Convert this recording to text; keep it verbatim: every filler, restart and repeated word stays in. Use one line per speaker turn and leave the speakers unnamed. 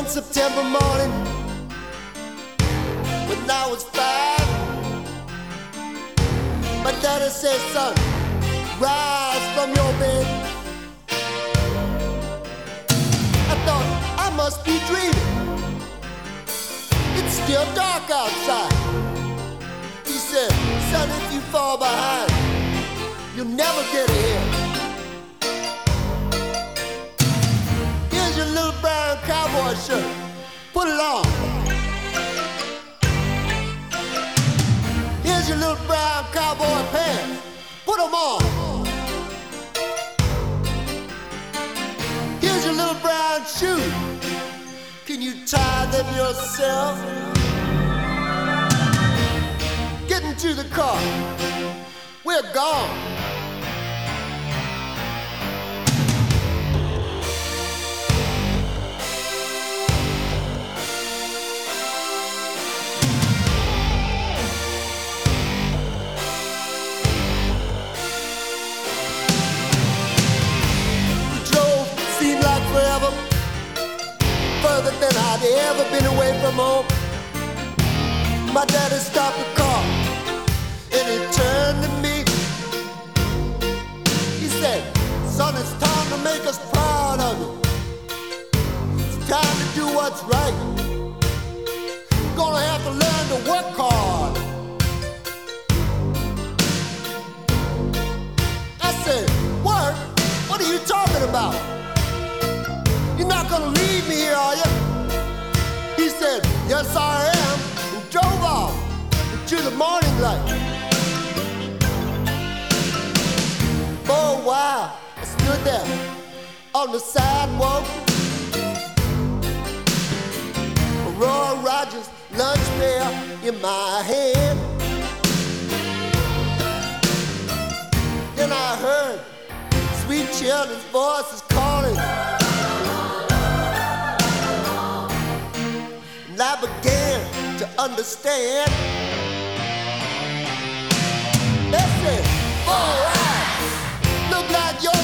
September morning when I was five, my daddy said, son, rise from your bed. I thought I must be dreaming. It's still dark outside. He said, son, if you fall behind, you'll never get ahead. Here's your little brown cowboy shirt. Put it on. Here's your little brown cowboy pants. Put them on. Here's your little brown shoes. Can you tie them yourself? Get into the car. We're gone. Forever, further than I'd ever been away from home. My daddy stopped the car and he turned to me. He said, son, it's time to make us proud of you. It's time to do what's right. Gonna have to learn to work hard. I said, work? What are you talking about? You're not gonna leave me here, are you? He said, yes, I am, and drove off into the morning light. For a while, I stood there on the sidewalk. Roy Rogers' lunch pail in my hand. Then I heard sweet children's voices calling. And I began to understand. They said, all right, look like you're